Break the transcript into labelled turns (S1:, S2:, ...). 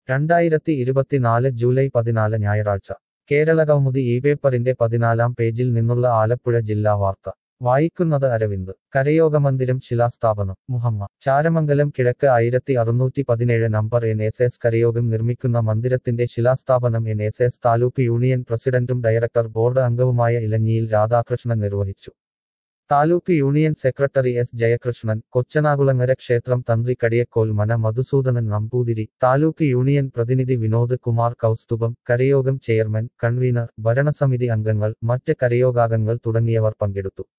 S1: 2024 July 14 ഞായറാഴ്ച കേരളകൗമുദി ഈ പേപ്പറിന്റെ 14-ാം പേജിൽ നിന്നുള്ള ആലപ്പുഴ ജില്ലാ വാർത്ത വായിക്കുന്നത് അരവിന്ദ് കരയോഗമന്ദിരം ശിലാസ്ഥാപനം മുഹമ്മ ചാരമംഗലം കിഴക്ക് 1617 നമ്പർ NSS കരയോഗം നിർമ്മിക്കുന്ന മന്ദിരത്തിന്റെ ശിലാസ്ഥാപനം NSS താലൂക്ക് യൂണിയൻ പ്രസിഡന്റും ഡയറക്ടർ ബോർഡ് അംഗവുമായ ഇലഞ്ഞിയിൽ രാധാകൃഷ്ണൻ നിർവഹിച്ചു. Taluk union secretary S Jayakrishnan, Kochanakulangara ക്ഷേത്രം തന്ത്രി കടിയക്കോൽ മന മധുസൂദനൻ നമ്പൂതിരി, താലൂക്ക് യൂണിയൻ പ്രതിനിധി വിനോദ് കുമാർ കൗസ്തുഭം, കരയോഗം ചെയർമാൻ, കൺവീനർ, ഭരണസമിതി അംഗങ്ങൾ, മറ്റ് കരയോഗാംഗങ്ങൾ തുടങ്ങിയവർ പങ്കെടുത്തു.